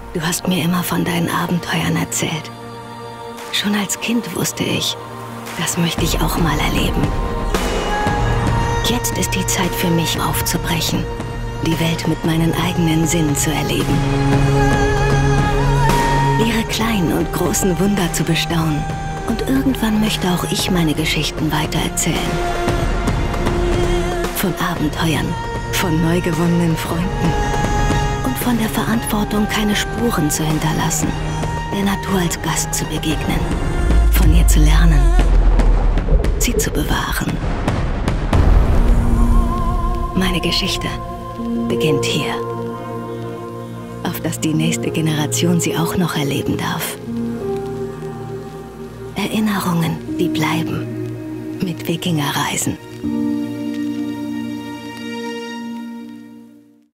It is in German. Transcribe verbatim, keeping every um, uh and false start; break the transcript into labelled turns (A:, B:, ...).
A: Du hast mir immer von deinen Abenteuern erzählt. Schon als Kind wusste ich, das möchte ich auch mal erleben. Jetzt ist die Zeit für mich aufzubrechen, die Welt mit meinen eigenen Sinnen zu erleben. Ihre kleinen und großen Wunder zu bestaunen. Und irgendwann möchte auch ich meine Geschichten weitererzählen. Von Abenteuern, von neu gewonnenen Freunden und von der Verantwortung, keine Spuren zu hinterlassen, der Natur als Gast zu begegnen, von ihr zu lernen, sie zu bewahren. Meine Geschichte beginnt hier, auf dass die nächste Generation sie auch noch erleben darf. Erinnerungen, die bleiben, mit Wikingerreisen.